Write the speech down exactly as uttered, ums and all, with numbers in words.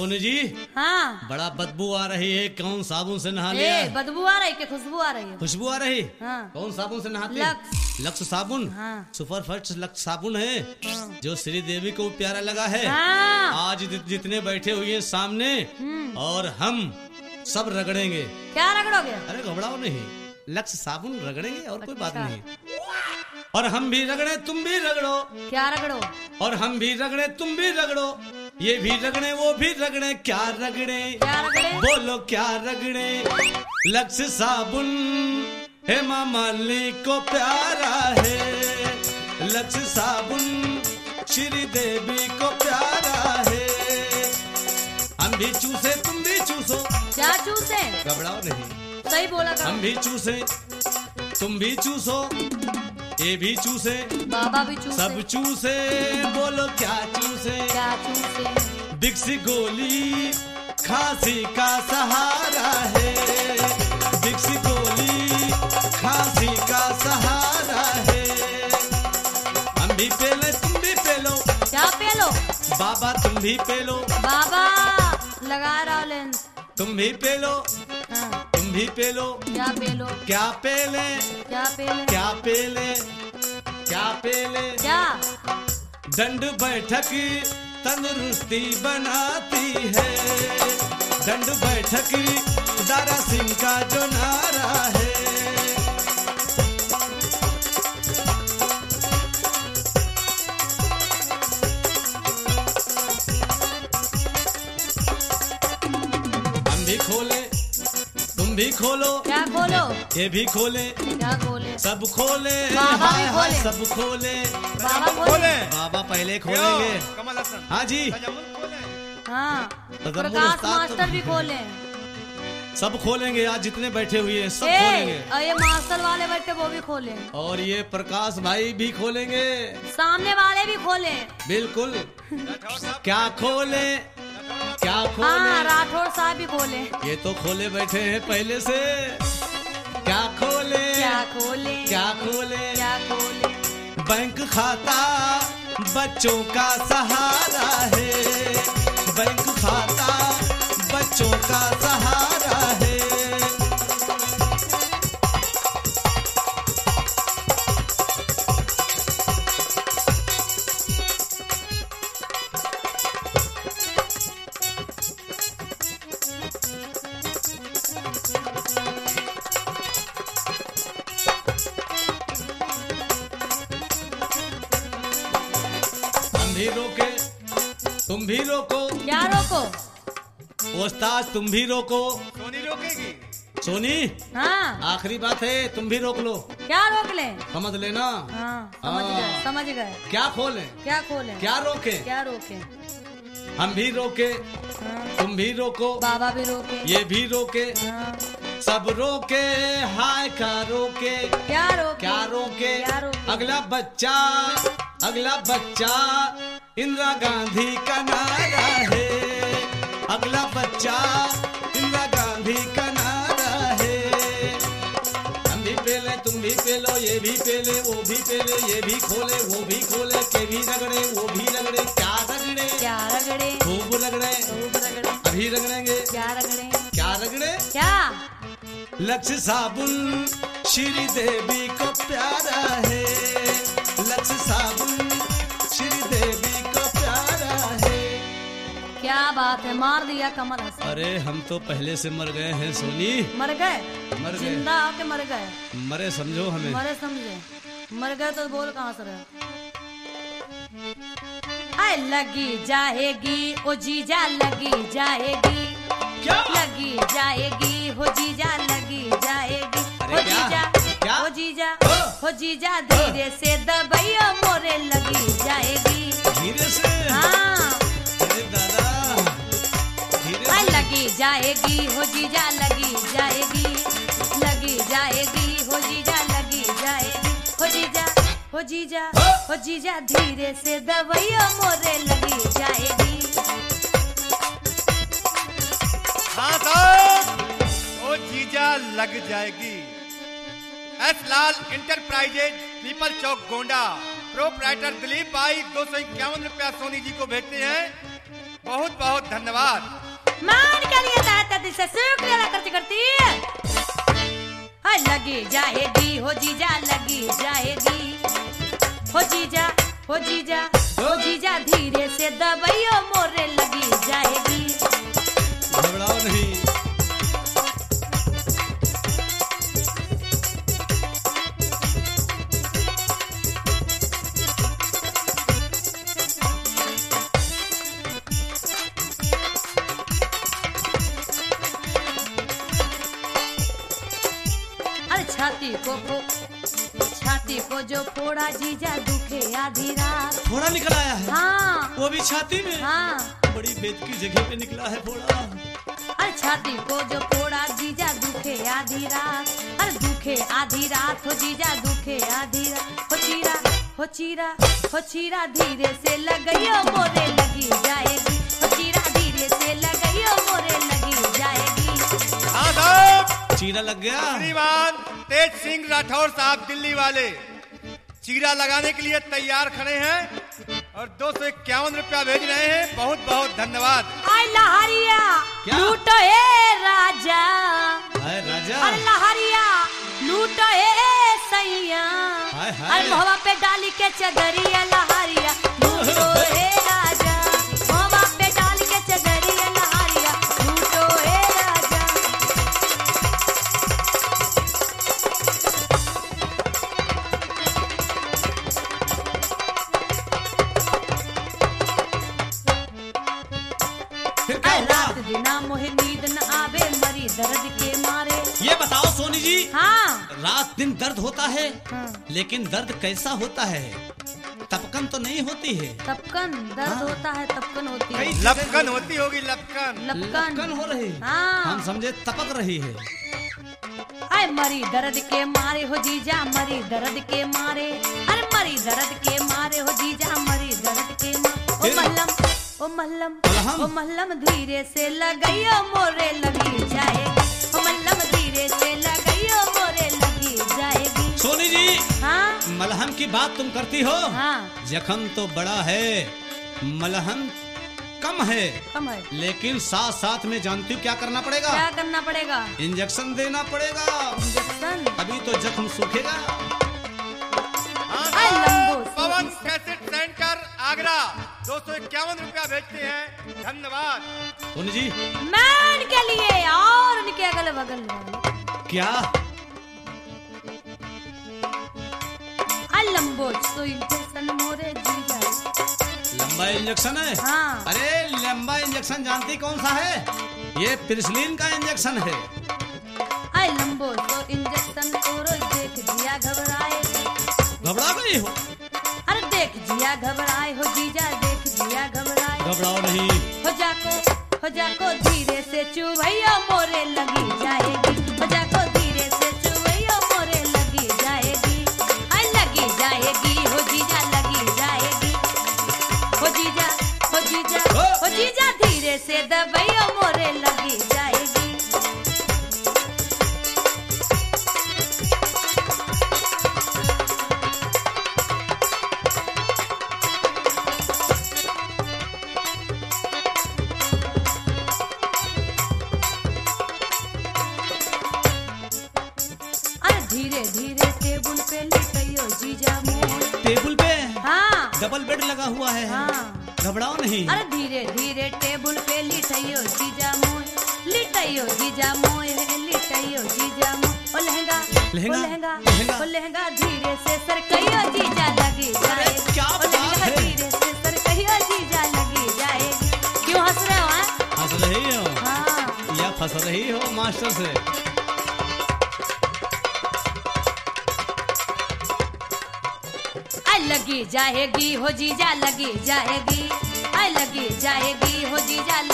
सोनी जी। हाँ। बड़ा बदबू आ रही है, कौन साबुन से नहा लिया? ए, बदबू आ रही कि खुशबू आ रही है? खुशबू आ रही। हाँ। कौन साबुन से नहाती? लक्स। लक्स साबुन। हाँ। सुपर फर्स्ट लक्स साबुन है। हाँ। जो श्री देवी को प्यारा लगा है। हाँ। आज जितने बैठे हुए हैं सामने और हम सब रगड़ेंगे। क्या रगड़ोगे? अरे घबराओ नहीं, लक्स साबुन रगड़ेंगे और अच्छा। कोई बात नहीं। और हम भी रगड़े तुम भी रगड़ो। क्या रगड़ो? और हम भी रगड़े तुम भी रगड़ो, ये भी रगड़े वो भी रगड़े, क्या रगड़े? क्या रगड़े? बोलो क्या रगड़े? लक्स साबुन हेमा मालिनी को प्यारा है, लक्स साबुन श्री देवी को प्यारा है। हम भी चूसे तुम भी चूसो। क्या चूसे? घबराओ नहीं, सही बोला करो। हम भी चूसे तुम भी चूसो, ये भी चूसे बाबा भी चूसे, सब चूसे। बोलो क्या चूसे? क्या चूसे? विक्सी गोली खांसी का सहारा है, विक्सी गोली खांसी का सहारा है। हम भी पे ले तुम भी पे लो। क्या पे लो? बाबा तुम भी पे लो। बाबा लगा रहा लेंस। तुम भी पे लो। हाँ। तुम भी पे लो। क्या पे लो? क्या पे ले? क्या पे ले? क्या पे ले? क्या पे ले? क्या? दंड बैठक तंदुरुस्ती बनाती है, दंड बैठक दारा सिंह का जो नारा है। हम भी खोले तुम भी खोलो। क्या खोलो? ये भी खोले। क्या खोले? सब खोले। बाबा भी हाय हाय खोले। सब खोले। बाबा खोले। बाबा पहले खोलेंगे। कमल हसन। हाँ जी। हाँ। तजम्मुल प्रकाश उस्ताद मास्टर भी खोले। सब खोलेंगे, आज जितने बैठे हुए हैं सब ए, खोलेंगे। और ये मास्टर वाले बैठे वो भी खोले, और ये प्रकाश भाई भी खोलेंगे, सामने वाले भी खोले। बिल्कुल। क्या खोले? क्या खोले? हाँ, राठौर साहब भी खोले। ये तो खोले बैठे हैं पहले से। क्या खोले? क्या खोले? क्या खोले? क्या खोले? बैंक खाता बच्चों का सहारा है, बैंक खाता बच्चों का सहारा है। भी रोके तुम भी रोको। क्या रोको? उस्ताद तुम भी रोको। सोनी रोकेगी। सोनी हाँ। आखिरी बात है, तुम भी रोक लो। क्या रोक ले? समझ लेना। हाँ, समझ हाँ। गए समझ गए। क्या खोले? क्या खोले? क्या रोके? क्या रोके? हम भी रोके। हाँ। तुम भी रोको। बाबा भी रोके। ये भी रोके। हाँ। सब रोके। हाय का रोके। क्या रोके? क्या रोके? क्या रोके? अगला बच्चा अगला बच्चा इंदिरा गांधी का नारा है, अगला बच्चा इंदिरा गांधी का नारा है। हम भी पे ले तुम भी पे लो, ये भी पे ले वो भी पे ले, ये भी खोले वो भी खोले, के भी रगड़े वो भी रगड़े। क्या रगड़े? क्या रगड़े? खूब रगड़े। खूब रगड़े। अभी रगड़ेंगे। क्या रगड़े? क्या रगड़े? क्या? लक्स साबुन श्री देवी को प्यारा है, लक्स साबुन श्री देवी को प्यारा है। क्या बात है, मार दिया कमल हसन। अरे हम तो पहले से मर गए हैं सोनी। मर गए? मर गए। जिंदा होके मर गए? मरे समझो हमें। मरे समझे। मर गए तो बोल कहाँ से रहे? आए लगी जाएगी ओ जीजा लगी जाएगी। क्या? लगी जाएगी हो जीजा लगी जाएगी। अरे हो क्या? जीजा क्या? हो जीजा हो? हो जीजा धीरे से दबैया मोरे लगी जाएगी। धीरे से। हाँ। अरे दादा धीरे आए से। लगी जाएगी हो जीजा लगी जाएगी। लगी जाएगी हो जीजा लगी जाएगी। हो जीजा हो जीजा हो जीजा धीरे से दबैया मोरे लगी जाएगी। हाँ साहब, ओ जीजा लग जाएगी। S Lal enterprises Pipal Chowk Gonda, proprietor Dilip भाई दो सौ इक्यावन रुपया सोनी जी को भेजते हैं। बहुत बहुत धन्यवाद। मान के लिए तहत दिल से शुक्रिया अदा करती करती हाय लगी जाएगी हो जीजा लगी जाएगी हो जीजा हो जीजा हो जीजा धीरे से दबाइयो मोरे लगी जाएगी। घबराओ नहीं। छाती को फो छाती को जो फोड़ा जीजा दुखे आधी रात। फोड़ा निकल आया है। हाँ वो भी छाती में। हाँ बड़ी बेद की जगह पे निकला है फोड़ा। अरे छाती को जो फोड़ा जीजा दुखे आधी रात। अरे दुखे आधी रात हो जीजा दुखे आधी रात हो चीरा हो चीरा हो चीरा धीरे से लगाइयो मोरे लगी जाएगी हो चीरा धीरे से लगाइयो मोरे लगी जाएगी। हाँ साहब, चीरा लग गया। श्रीमान तेज सिंह राठौर साहब दिल्ली वाले चीरा लगाने के लिए तैयार खड़े हैं और दो सौ इक्यावन रुपया भेज रहे हैं। बहुत बहुत धन्यवाद। आई लहरिया क्या? लूटो ए राजा। हाय राजा। अरे लहरिया लूटो ए सैया। हाय हाय। अरे भवा पे डाली के चदरिया लहरिया लूटो ए राजा। भवा पे डाली के चदरिया लहरिया लूटो ए राजा। फिर क्या अरे हुआ? रात दिना मोहे नींद न आवे मरी दर्द के मारे। ये बताओ सोनी जी। हाँ रात दिन दर्द होता है, हाँ। लेकिन दर्द कैसा होता है? तपकन तो नहीं होती है। तपकन दर्द हाँ। होता है तपकन होती है। कई लपकन होती होगी लपकन। लपकन लपकन हो रही। हाँ। हम समझे तपक रही है। अरे मरी दर्द के मारे हो जीजा मरी दर्द के मारे। अरे मरी दर्द के मारे हो जीजा मरी दर्द के मारे। ओ फिर? मल्लम ओ मल्लम मलहम? ओ मल्लम धीरे से लगाइयो मोरे लगी जाएगी। ओ मल्लम धीरे से लगाइयो मोरे लगी जाएगी। सोनी जी, हाँ मलहम की बात तुम करती हो। हाँ जख्म तो बड़ा है, मलहम कम है, कम है। लेकिन साथ साथ में जानती हूँ क्या करना पड़ेगा? क्या करना पड़ेगा? इंजेक्शन देना पड़ेगा, इंजेक्शन। अभी तो जख्म सूखेगा। हाँ आई साहब, लंबो पवन कैसेट सेंटर आगरा दो सौ इक्यावन रुपया भेजते हैं। धन्यवाद। सोनी जी मैन के लिए और उनके अगल बगल वाले। क्या? आई लंबो सो इंजेक्शन मोरे जीजा। लंबा इंजेक्शन है? हाँ। अरे लंबा इंजेक्शन जानती कौन सा है? ये पिरिसलिन का इंजेक्शन है। आई लंबो तो इंजेक्शन और देख जिया घबराए। घबरा गई हो? अरे देख जिया घबराए हो जीजा देख जिया घबराए। घबराओ नहीं। हो जाको हो जाको धीरे से चुभैया मोरे लगी जाएगी। हो जाको धीरे से चुभैया मोरे लगी जाएगी। आई लगी जाएगी हो जीजा लगी जाएगी। हो जीजा हो जीजा हो जीजा धीरे से दबैया मोरे लगी जाएगी। धीरे धीरे टेबल पे लिटाइयो जीजा मोर। टेबल पे? हाँ डबल बेड लगा हुआ है। हाँ। घबराओ नहीं। अरे धीरे धीरे टेबल पे लिटाइयो जीजा मोर। लिटाइयो जीजा मोर लिटाइयो जीजा मोर। ओ लहंगा लहंगा? ओ लहंगा लहंगा? ओ लहंगा धीरे से सरकइयो जीजा लगी अरे जाएगी। क्या ओ बात लहंगा है? धीरे से सरकइयो जीजा लगी जाएगी। क्यों हंस रहे हो? हाँ? हंस रही हो हाँ या फंस रही हो मास्टर से? आई लगी जाएगी हो जीजा लगी जाएगी। आई लगी जाएगी हो जीजा